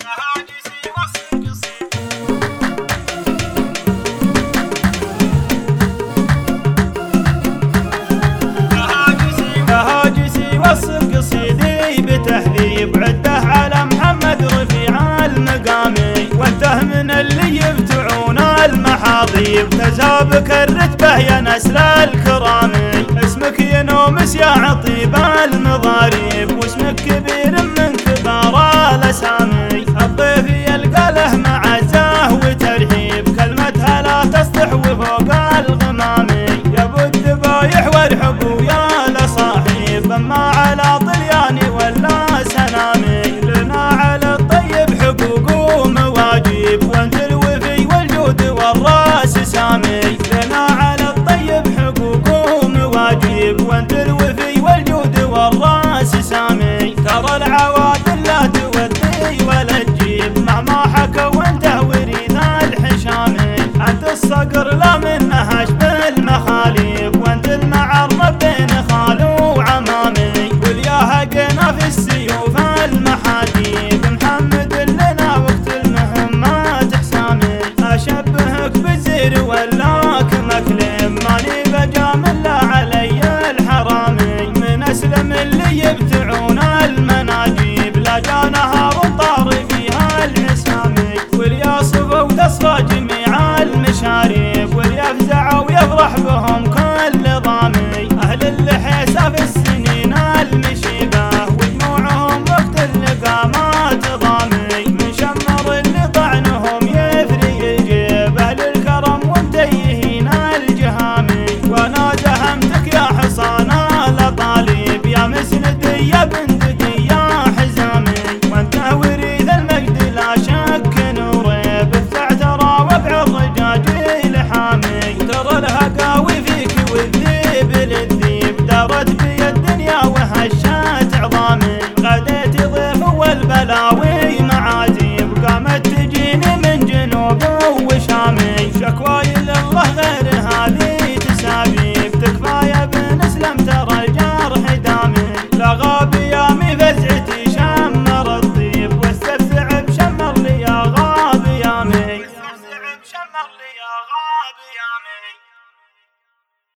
هاجسي وصف قصيدي بتهذيب عده على محمد رفيع المقامي، وانته من اللي يفتعون المحاضيب، تزابك الرتبه يا نسل الكرامي، اسمك ينومس يا عطيب المضاريب، واسمك كبير من كبار الاسامي، الضيف يلقى له معزه وترحيب، كلمتها لا تصلح وفوق الغمامي، يا ابو الذبايح والحب ويا لصاحب، اما على طلياني ولا سنامي، لنا على الطيب حقوق ومواجب، وانت الوفي والجود والراس سامي، لنا على الطيب حقوق ومواجب، وانت الوفي والجود والراس سامي، ترى العوادل لا تودي ولا تجيب، مع ما حكى وانت وريد الحشامي، انت الصقر لا